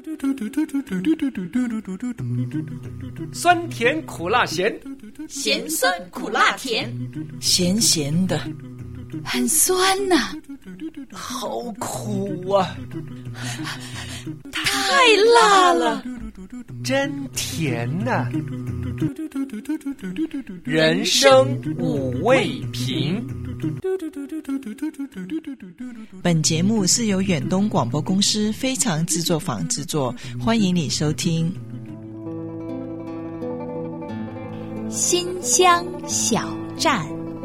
酸甜苦辣咸， 咸酸苦辣甜， 咸咸的， 很酸啊， 好苦啊， 太辣了， 真甜啊，人生五味瓶。 本节目是由远东广播公司非常制作坊制作，欢迎你收听。 新乡小站，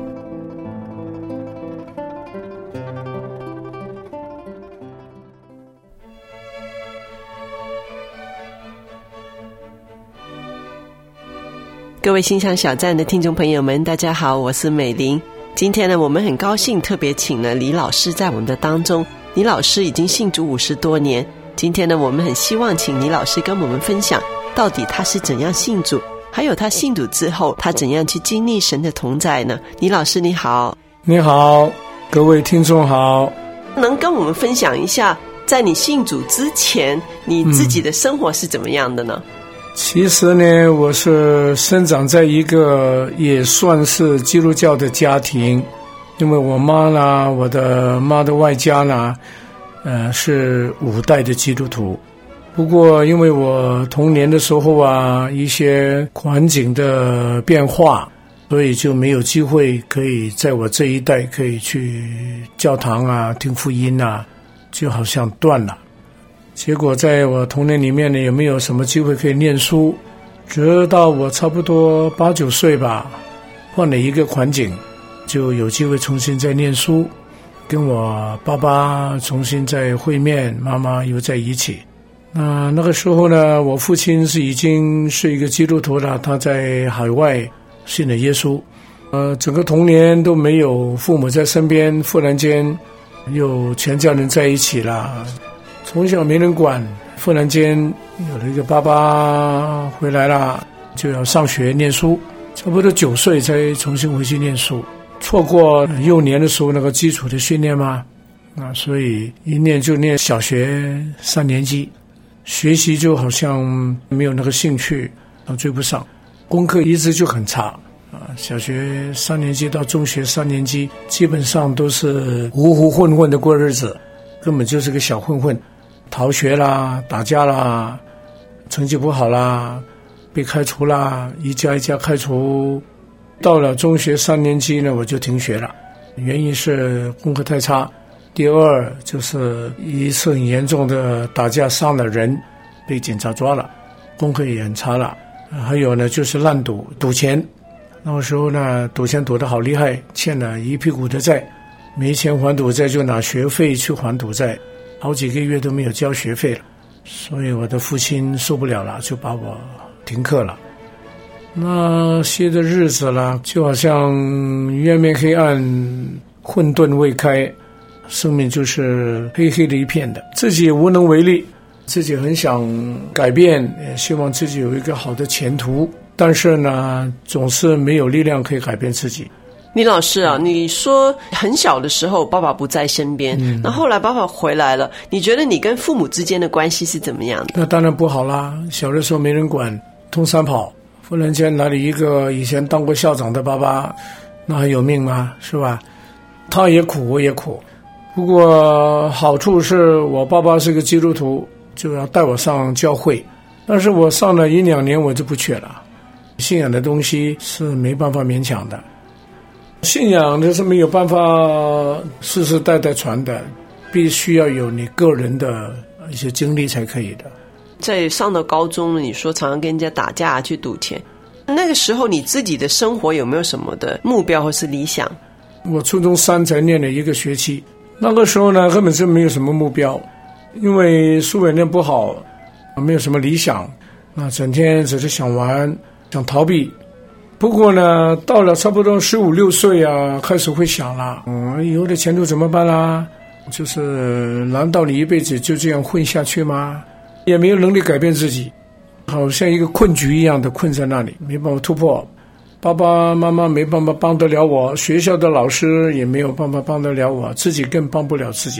各位新乡小站的听众朋友们，大家好，我是美玲。今天呢，我们很高兴特别请了李老师在我们的当中。李老师已经信主50多年，今天呢，我们很希望请李老师跟我们分享，到底他是怎样信主，还有他信主之后，他怎样去经历神的同在呢？李老师你好。 你好，各位听众好。 能跟我们分享一下，在你信主之前，你自己的生活是怎么样的呢？ 其实呢，我是生长在一个也算是基督教的家庭，因为我妈呢，我的妈的外家呢，是5代的基督徒。不过因为我童年的时候啊，一些环境的变化，所以就没有机会可以在我这一代可以去教堂啊，听福音啊，就好像断了。结果在我童年里面呢，也没有什么机会可以念书，直到我差不多8、9岁吧，换了一个环境，就有机会重新再念书，跟我爸爸重新再会面，妈妈又在一起。那个时候呢，我父亲已经是一个基督徒了，他在海外信了耶稣。整个童年都没有父母在身边，忽然间又全家人在一起了。从小没人管，忽然间有了一个爸爸回来了，就要上学念书，差不多9岁才重新回去念书，错过幼年的时候那个基础的训练嘛，所以一念就念小学3年级，学习就好像没有那个兴趣，追不上，功课一直就很差小学3年级到中学3年级，基本上都是糊糊混混的过日子，根本就是个小混混。逃学啦，打架啦，成绩不好啦，被开除啦，一家一家开除。到了中学3年级呢，我就停学了，原因是功课太差。第二就是一次很严重的打架伤了人，被警察抓了，功课也很差了。还有呢，就是烂赌，赌钱。那个时候呢，赌钱赌得好厉害，欠了一屁股的债，没钱还赌债，就拿学费去还赌债。好几个月都没有交学费了，所以我的父亲受不了了，就把我停课了。那些的日子啦，就好像渊面黑暗，混沌未开，生命就是黑黑的一片的，自己也无能为力，自己很想改变，也希望自己有一个好的前途，但是呢，总是没有力量可以改变自己。 李老师啊，你说很小的时候爸爸不在身边，那后来爸爸回来了，你觉得你跟父母之间的关系是怎么样的？ 那当然不好啦，小的时候没人管，通山跑，忽然间哪里一个以前当过校长的爸爸，那还有命吗？是吧？他也苦，我也苦。不过好处是我爸爸是个基督徒，就要带我上教会，但是我上了1、2年我就不去了。信仰的东西是没办法勉强的，信仰的是没有办法世世代代传的，必须要有你个人的一些经历才可以的。 在上到高中，你说常常跟人家打架去赌钱，那个时候你自己的生活有没有什么的目标或是理想？ 我初中3才念了1个学期，那个时候呢根本就没有什么目标，因为书也念不好，没有什么理想，那整天只是想玩，想逃避。不过呢，到了差不多15、16岁啊，开始会想了，以后的前途怎么办啦？就是难道你一辈子就这样混下去吗？也没有能力改变自己，好像一个困局一样的困在那里，没办法突破。爸爸妈妈没办法帮得了我，学校的老师也没有办法帮得了我，自己更帮不了自己。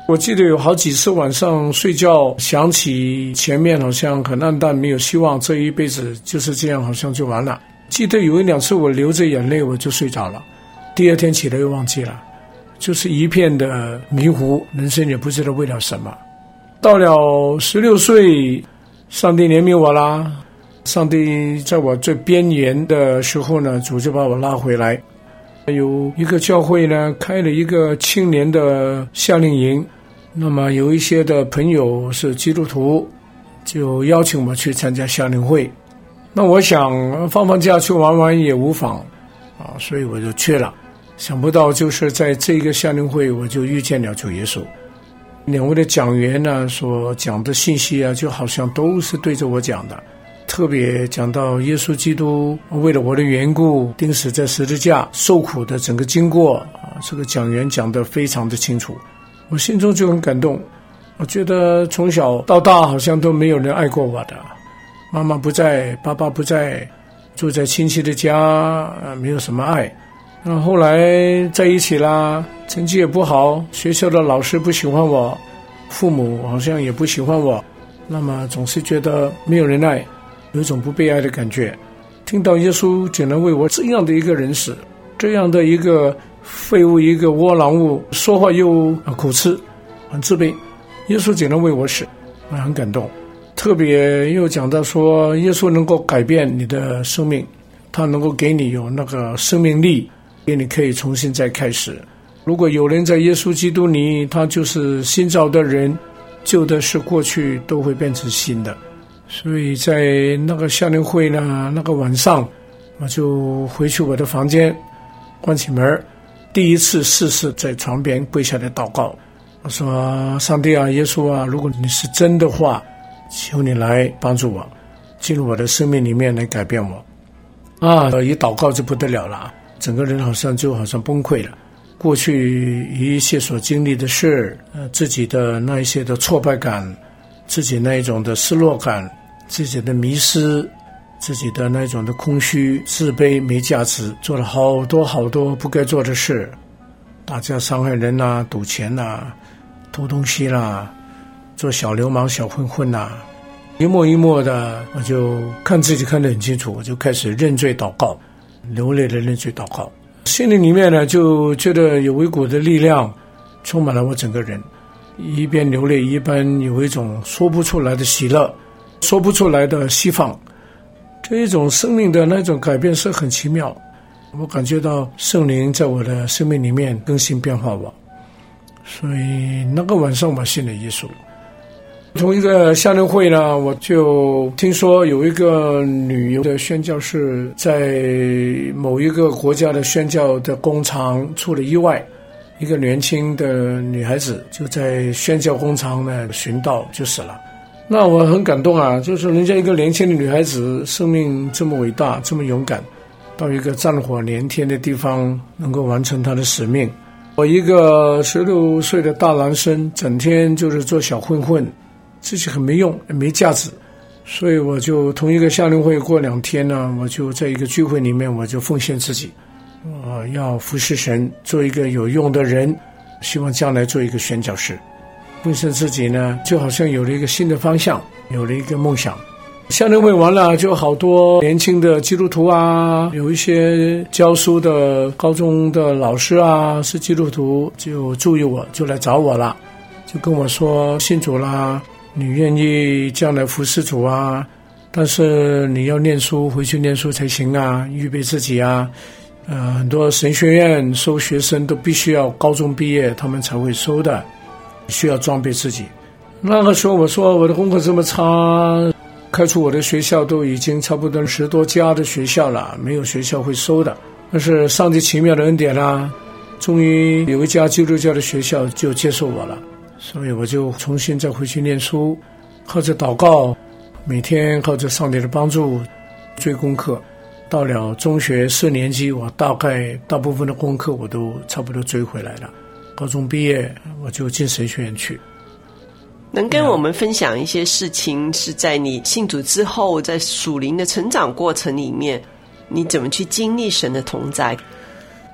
我记得有好几次晚上睡觉想起前面好像很暗淡没有希望，这一辈子就是这样好像就完了。记得有1-2次我流着眼泪我就睡着了，第二天起来又忘记了，就是一片的迷糊，人生也不知道为了什么。到了16岁，上帝怜悯我啦，上帝在我最边缘的时候呢，主就把我拉回来。有一个教会呢开了一个青年的夏令营，那么有一些的朋友是基督徒，就邀请我去参加夏令会。那我想放假去玩玩也无妨啊，所以我就去了。想不到就是在这个夏令会我就遇见了主耶稣。2位的讲员呢所讲的信息啊，就好像都是对着我讲的，特别讲到耶稣基督为了我的缘故钉死在十字架受苦的整个经过啊，这个讲员讲得非常的清楚，我心中就很感动。我觉得从小到大好像都没有人爱过我的，妈妈不在，爸爸不在，住在亲戚的家，没有什么爱。那后来在一起啦，成绩也不好，学校的老师不喜欢我，父母好像也不喜欢我，那么总是觉得没有人爱，有一种不被爱的感觉。听到耶稣竟然为我这样的一个人死，这样的一个废物，一个窝囊物，说话又口吃，很自卑，耶稣竟然为我死，我很感动。特别又讲到说耶稣能够改变你的生命，他能够给你有那个生命力，给你可以重新再开始。如果有人在耶稣基督里，他就是新造的人，旧的事过去都会变成新的。所以在那个夏令会呢，那个晚上我就回去我的房间，关起门，第一次试试在床边跪下来祷告。我说上帝啊，耶稣啊，如果你是真的话，求你来帮助我，进入我的生命里面来改变我。一祷告就不得了了，整个人好像崩溃了。过去一切所经历的事，自己的那一些的挫败感，自己那一种的失落感，自己的迷失，自己的那种的空虚、自卑、没价值，做了好多好多不该做的事，打架伤害人啊，赌钱啊，偷东西啦，做小流氓小混混啊，一幕一幕的，我就看自己看得很清楚，我就开始认罪祷告，流泪的认罪祷告。心里面呢就觉得有一股的力量充满了我整个人，一边流泪一边有一种说不出来的喜乐，说不出来的释放。这一种生命的那种改变是很奇妙，我感觉到圣灵在我的生命里面更新变化我，所以那个晚上我信了耶稣。从一个夏令会呢，我就听说有一个女游的宣教士在某一个国家的宣教的工厂出了意外，一个年轻的女孩子就在宣教工厂呢殉道就死了。那我很感动啊，就是人家一个年轻的女孩子生命这么伟大，这么勇敢，到一个战火连天的地方能够完成她的使命。我一个16岁的大男生，整天就是做小混混，自己很没用没价值，所以我就同一个夏令会过2天呢，我就在一个聚会里面，我就奉献自己，要服侍神，做一个有用的人，希望将来做一个宣教士。奉献自己呢，就好像有了一个新的方向，有了一个梦想。夏令会完了，就好多年轻的基督徒啊，有一些教书的高中的老师啊是基督徒，就注意我，就来找我了，就跟我说信主啦，你愿意将来服侍主啊，但是你要念书，回去念书才行啊，预备自己啊。很多神学院收学生都必须要高中毕业他们才会收的，需要装备自己。那个时候我说我的功课这么差，开除我的学校都已经差不多10多家的学校了，没有学校会收的。但是上帝奇妙的恩典啦，终于有一家基督教的学校就接受我了，所以我就重新再回去念书，靠着祷告，每天靠着上帝的帮助追功课。到了中学4年级，我大部分的功课我都差不多追回来了。高中毕业我就进神学院去。 能跟我们分享一些事情，是在你信主之后，在属灵的成长过程里面，你怎么去经历神的同在？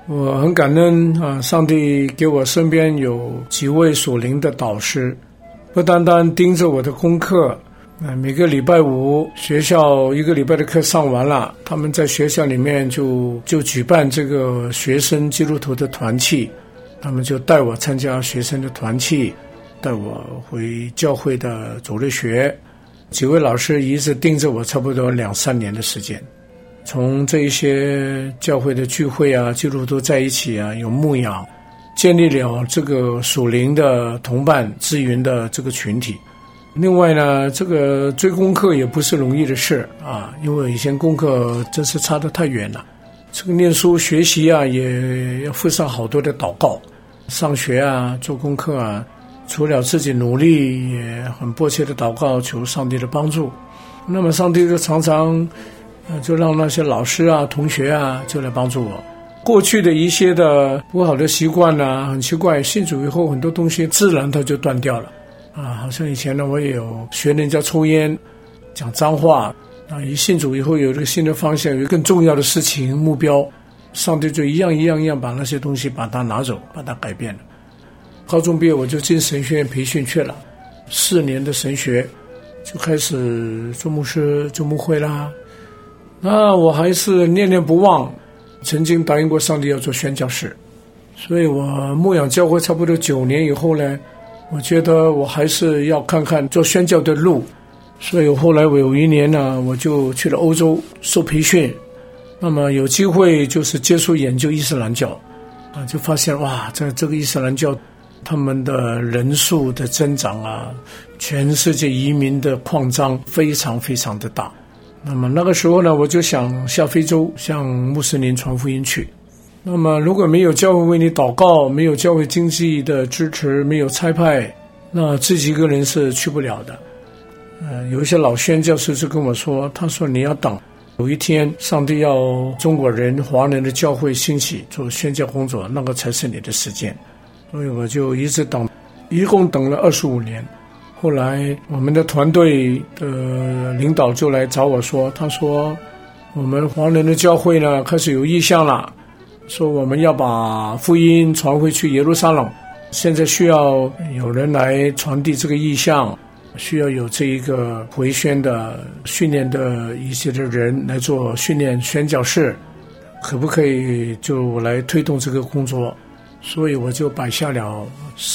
我很感恩啊，上帝给我身边有几位属灵的导师，不单单盯着我的功课，每个礼拜五学校一个礼拜的课上完了，他们在学校里面就举办这个学生基督徒的团契，他们就带我参加学生的团契，带我回教会的主日学。几位老师一直盯着我差不多2-3年的时间，从这一些教会的聚会啊，基督徒在一起啊，有牧养，建立了这个属灵的同伴支援的这个群体。另外呢，这个追功课也不是容易的事啊，因为以前功课真是差得太远了。这个念书学习啊，也要付上好多的祷告，上学啊，做功课啊，除了自己努力，也很迫切的祷告，求上帝的帮助。那么上帝就常常就让那些老师啊、同学啊就来帮助我。过去的一些的不好的习惯啊，很奇怪，信主以后很多东西自然它就断掉了啊。好像以前呢，我也有学人家抽烟、讲脏话啊，一信主以后有这个新的方向，有更重要的事情目标，上帝就一样把那些东西把它拿走，把它改变了。高中毕业我就进神学院培训去了，4年的神学，就开始做牧师、做牧会啦。那我还是念念不忘，曾经答应过上帝要做宣教士，所以我牧养教会差不多9年以后呢，我觉得我还是要看看做宣教的路，所以后来我有一年呢，我就去了欧洲受培训，那么有机会就是接触研究伊斯兰教啊，就发现哇，在这个伊斯兰教他们的人数的增长啊，全世界移民的扩张非常非常的大。那么那个时候呢，我就想下非洲向穆斯林传福音去。那么如果没有教会为你祷告，没有教会经济的支持，没有差派，那自己一个人是去不了的。有一些老宣教士就跟我说，他说你要等，有一天上帝要中国人、华人的教会兴起做宣教工作，那个才是你的时间。所以我就一直等，一共等了25年。后来我们的团队的领导就来找我说，他说我们华人的教会呢开始有意向了，说我们要把福音传回去耶路撒冷，现在需要有人来传递这个意向，需要有这一个回宣的训练的一些的人来做训练宣教士，可不可以就来推动这个工作？所以我就摆下了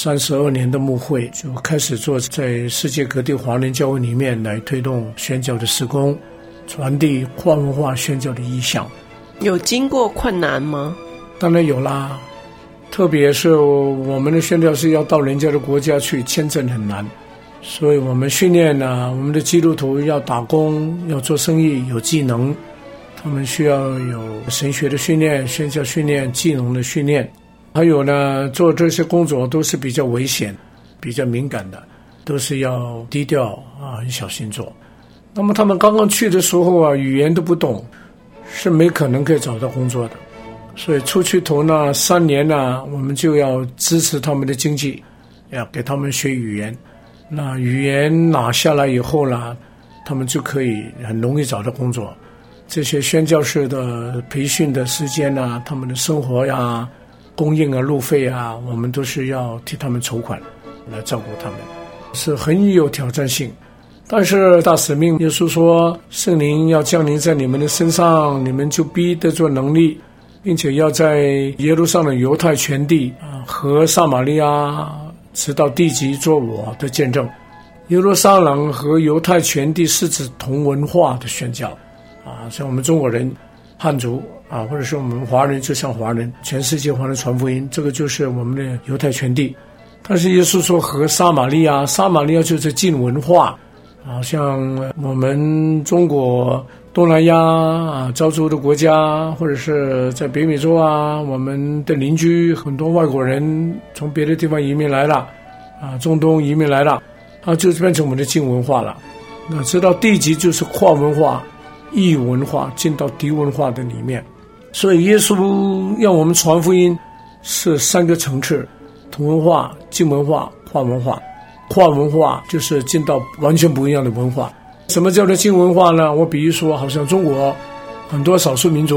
32年的牧会，就开始做在世界各地华人教会里面来推动宣教的事工，传递跨文化宣教的意向。 有经过困难吗？ 当然有啦，特别是我们的宣教士要到人家的国家去，签证很难，所以我们训练呢，我们的基督徒要打工、要做生意，有技能，他们需要有神学的训练、宣教训练、技能的训练。还有呢，做这些工作都是比较危险、比较敏感的，都是要低调啊，很小心做。那么他们刚刚去的时候啊，语言都不懂，是没可能可以找到工作的。所以出去头呢3年呢，我们就要支持他们的经济，要给他们学语言。那语言拿下来以后呢，他们就可以很容易找到工作。这些宣教士的培训的时间啊，他们的生活呀、供应啊、路费啊，我们都是要替他们筹款来照顾他们，是很有挑战性。但是大使命，耶稣说圣灵要降临在你们的身上，你们就必得做能力，并且要在耶路撒冷、犹太全地和撒玛利亚直到地极做我的见证。耶路撒冷和犹太全地是指同文化的宣教像我们中国人汉族或者是我们华人，就像华人，全世界华人传福音，这个就是我们的犹太全地。但是耶稣说和撒玛利亚，撒玛利亚就是近文化，像我们中国东南亚胶州的国家，或者是在北美洲我们的邻居很多外国人从别的地方移民来了中东移民来了就变成我们的近文化了。那知道地级就是跨文化、异文化进到敌文化的里面，所以耶稣要我们传福音是3个层次：同文化、近文化、跨文化。跨文化就是进到完全不一样的文化。什么叫做近文化呢？我比喻说，好像中国很多少数民族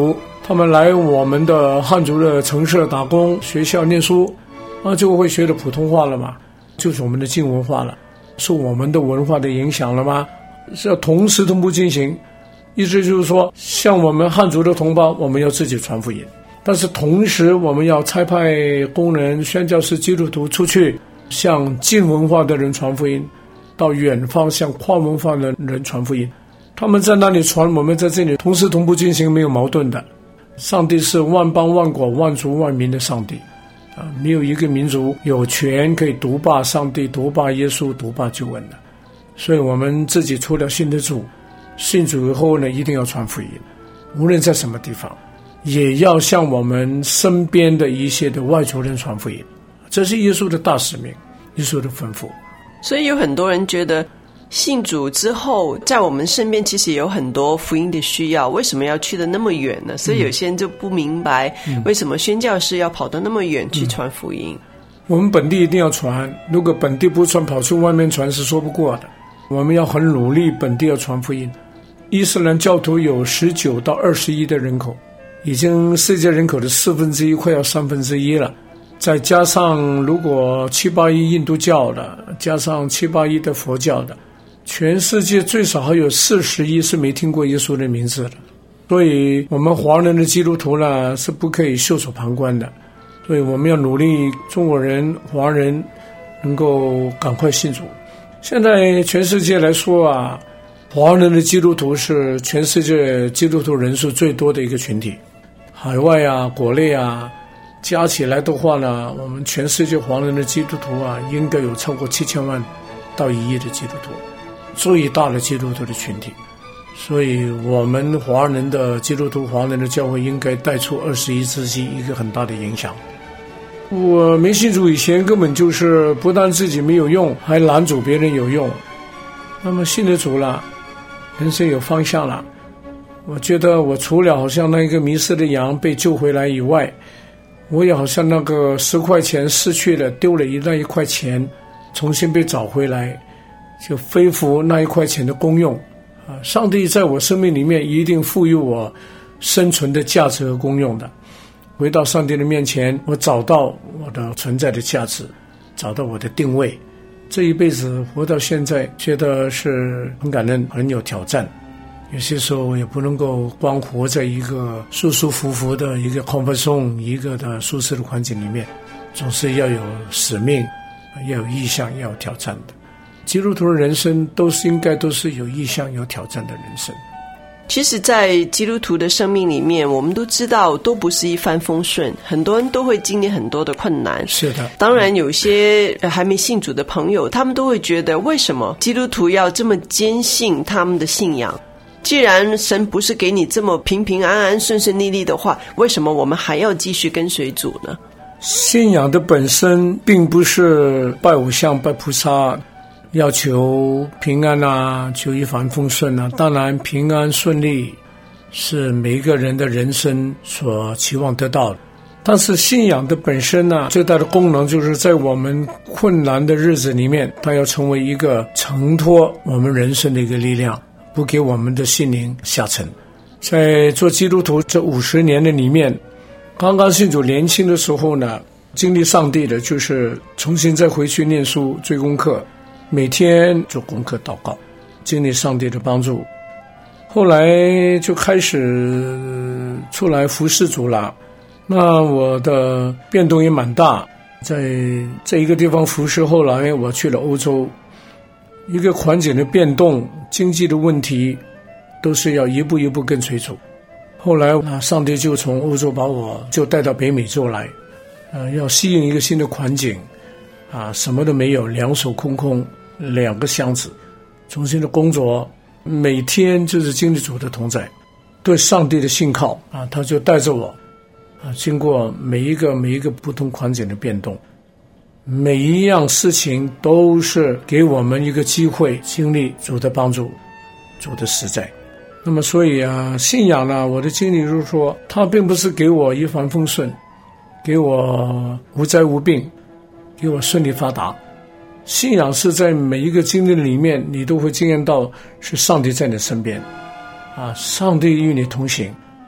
他们来我们的汉族的城市打工，学校念书，就会学的普通话了嘛，就是我们的晋文化了，受我们的文化的影响了吗？是要同时同步进行，意思就是说，像我们汉族的同胞，我们要自己传福音，但是同时我们要差派工人、宣教士、基督徒出去，向晋文化的人传福音，到远方向跨文化的人传福音。他们在那里传，我们在这里同时同步进行，没有矛盾的。上帝是万邦万国万族万民的上帝，没有一个民族有权可以独霸上帝、独霸耶稣、独霸救恩的。所以我们自己除了信的主，信主以后呢，一定要传福音，无论在什么地方，也要向我们身边的一些的外族人传福音，这是耶稣的大使命，耶稣的吩咐。 所以有很多人觉得信主之后，在我们身边其实有很多福音的需要，为什么要去得那么远呢？所以有些人就不明白，为什么宣教士要跑到那么远去传福音。 我们本地一定要传，如果本地不传，跑去外面传是说不过的。我们要很努力，本地要传福音。伊斯兰教徒有19到20亿的人口，已经世界人口的1/4，快要1/3了。再加上如果7、8亿印度教的，加上7、8亿的佛教的，全世界最少还有40亿是没听过耶稣的名字的。所以我们华人的基督徒呢，是不可以袖手旁观的。所以我们要努力，中国人、华人能够赶快信主。现在全世界来说啊，华人的基督徒是全世界基督徒人数最多的一个群体。海外啊，国内啊，加起来的话呢，我们全世界华人的基督徒啊，应该有超过7000万到1亿的基督徒，最大的基督徒的群体。所以我们华人的基督徒、华人的教会应该带出21世纪一个很大的影响。我没信主以前根本就是不但自己没有用，还拦阻别人有用。那么信了主了，人生有方向了。我觉得我除了好像那个迷失的羊被救回来以外，我也好像那个10块钱失去了，丢了那1块钱，重新被找回来，就恢复那1块钱的功用。上帝在我生命里面一定赋予我生存的价值和功用的。回到上帝的面前，我找到我的存在的价值，找到我的定位。这一辈子活到现在，觉得是很感恩，很有挑战。有些时候也不能够光活在一个舒舒服服的一个 comfort zone， 一个的舒适的环境里面，总是要有使命，要有意向，要有挑战的。基督徒的人生都是应该都是有意向、有挑战的人生。 其实在基督徒的生命里面，我们都知道都不是一帆风顺，很多人都会经历很多的困难。 是的， 当然有些还没信主的朋友，他们都会觉得为什么基督徒要这么坚信他们的信仰？既然神不是给你这么平平安安顺顺利利的话，为什么我们还要继续跟随主呢？ 信仰的本身并不是拜偶像、拜菩萨，要求平安啊，求一帆风顺啊。当然平安顺利是每一个人的人生所期望得到的，但是信仰的本身呢，最大的功能就是在我们困难的日子里面，它要成为一个承托我们人生的一个力量，不给我们的心灵下沉。在做基督徒这50年的里面，刚刚信主年轻的时候呢，经历上帝的就是重新再回去念书追功课，每天做功课祷告，经历上帝的帮助。后来就开始出来服侍主了，那我的变动也蛮大。在这一个地方服侍，后来我去了欧洲，一个环境的变动，经济的问题，都是要一步一步跟随主。后来上帝就从欧洲把我就带到北美洲来，要适应一个新的环境，什么都没有，两手空空，2个箱子，重新的工作，每天就是经历主的同在，对上帝的信靠他就带着我经过每一个不同环境的变动，每一样事情都是给我们一个机会经历主的帮助，主的实在。那么所以信仰呢，我的经历就是说，它并不是给我一帆风顺，给我无灾无病，给我顺利发达。信仰是在每一个经历里面，你都会经验到是上帝在你身边上帝与你同行，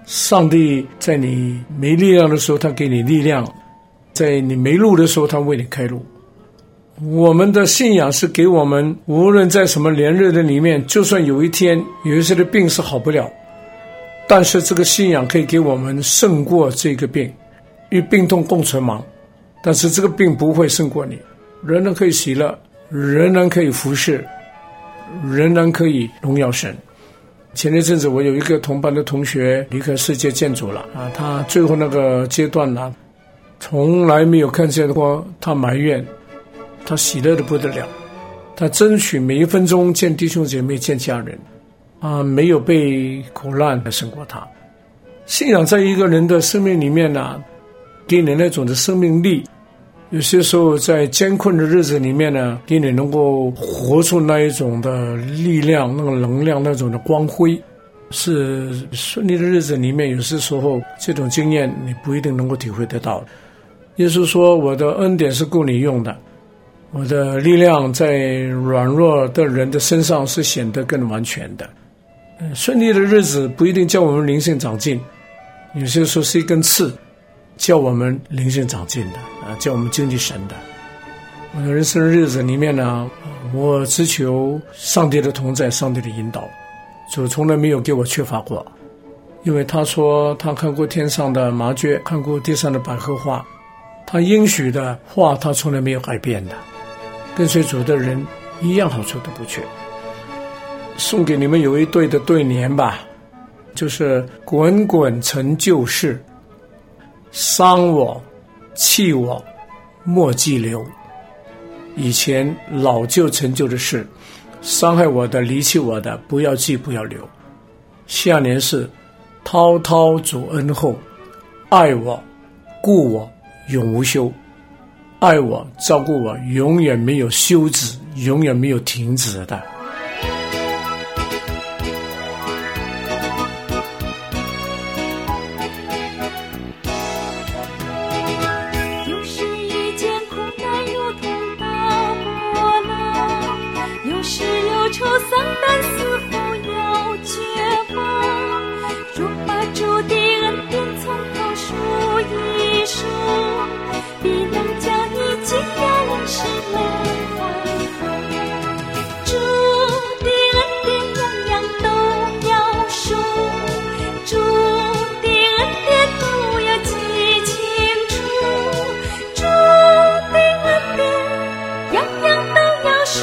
上帝在你没力量的时候，他给你力量；在你没路的时候，他为你开路。我们的信仰是给我们，无论在什么连日的里面，就算有一天有一些的病是好不了，但是这个信仰可以给我们胜过这个病，与病痛共存亡。但是这个病不会胜过你，仍然可以喜乐，仍然可以服侍，仍然可以荣耀神。前一阵子我有一个同班的同学离开世界见主了他最后那个阶段从来没有看见过他埋怨，他喜乐的不得了，他争取每一分钟见弟兄姐妹见家人没有被苦难胜过他。信仰在一个人的生命里面给你那种的生命力，有些时候在艰困的日子里面给你能够活出那一种的力量，那个能量，那种的光辉。是顺利的日子里面，有些时候这种经验你不一定能够体会得到。耶稣说，我的恩典是够你用的，我的力量在软弱的人的身上是显得更完全的。顺利的日子不一定叫我们灵性长进，有些时候是一根刺叫我们灵性长进的叫我们经历神的。我的人生的日子里面我只求上帝的同在，上帝的引导，主从来没有给我缺乏过。因为他说他看过天上的麻雀，看过地上的百合花，他应许的话他从来没有改变的。跟随主的人一样好处都不缺。送给你们有一对的对联吧，就是滚滚成旧事，伤我弃我莫记留。以前老旧成就的事，伤害我的离弃我的不要记不要留。下联是滔滔主恩厚，爱我顾我永无休。爱我照顾我永远没有休止，永远没有停止的。 愁丧但似乎要绝望，若把主的恩典从头数一数，必能将你尽了人世乐欢。主的恩典样样都要数，主的恩典都要记清楚，主的恩典样样都要数，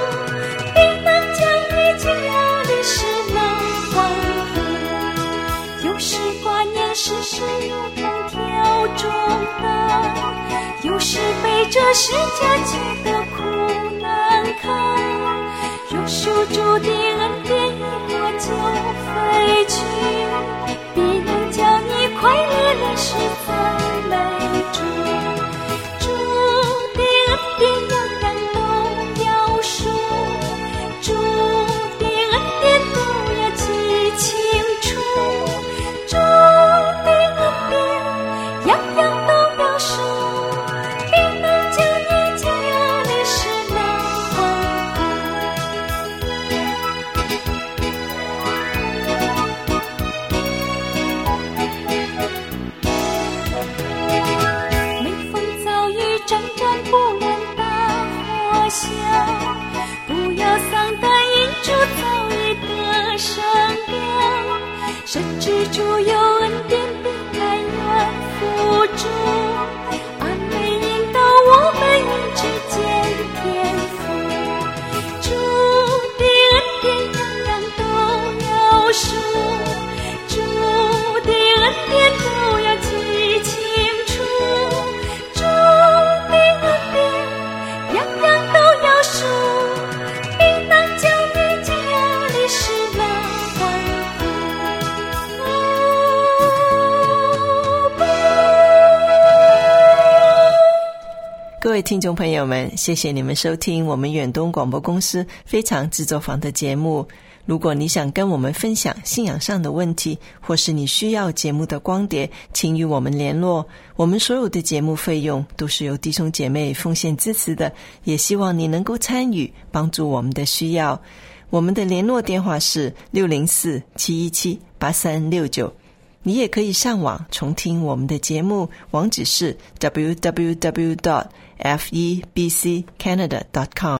世事如同条中刀，有时背着十架觉得苦难扛，若守主的恩典一过就飞去，必能叫你快乐的是赞美主。主的恩典样样都要数，主的恩典都要记清楚，主样样都要数，必能将你尽了历史乐欢。每逢遭遇战战不愿大火下，不要丧胆，因主早已得胜了，神之主有恩典必来援扶助，安慰引导我们与之间天赋。主的恩典样样都要数，主的恩典都要记清楚，主的恩典样样都要数，必能将你尽了历史乐欢。 各位听众朋友们，谢谢你们收听我们远东广播公司非常制作坊的节目。如果你想跟我们分享信仰上的问题，或是你需要节目的光碟，请与我们联络。我们所有的节目费用都是由弟兄姐妹奉献支持的，也希望你能够参与，帮助我们的需要。我们的联络电话是604-717-8369 你也可以上网重听我们的节目，网址是 www.febccanada.com。